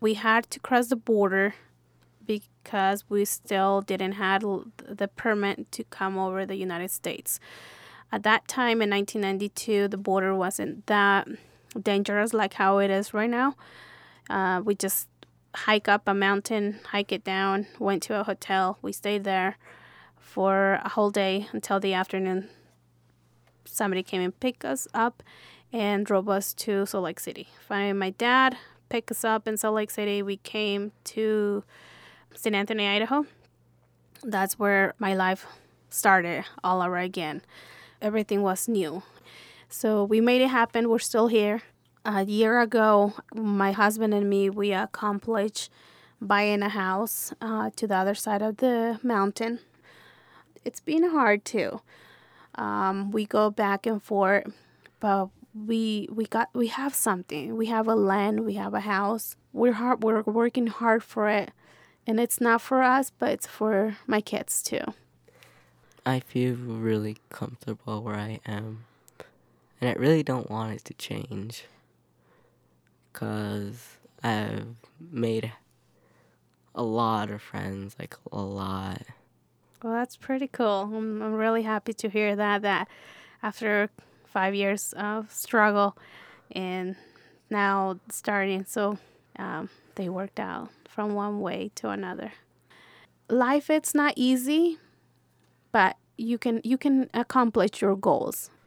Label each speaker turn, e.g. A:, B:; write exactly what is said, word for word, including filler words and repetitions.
A: We had to cross the border because we still didn't have the permit to come over the United States. At that time in nineteen ninety-two, the border wasn't that dangerous like how it is right now. Uh, we just hike up a mountain, hike it down, went to a hotel. We stayed there for a whole day until the afternoon. Somebody came and picked us up and drove us to Salt Lake City. Finally, my dad picked us up in Salt Lake City. We came to Saint Anthony, Idaho. That's where my life started all over again. Everything was new. So we made it happen. We're still here. A year ago, my husband and me, we accomplished buying a house uh, to the other side of the mountain. It's been hard too. Um, we go back and forth, but we we got we have something. We have a land. We have a house. We're hard. We're working hard for it, and it's not for us, but it's for my kids too.
B: I feel really comfortable where I am, and I really don't want it to change, because I've made a lot of friends, like a lot.
A: Well, that's pretty cool. I'm, I'm really happy to hear that, that after five years of struggle and now starting, so um, they worked out from one way to another. Life, it's not easy, but you can you can accomplish your goals.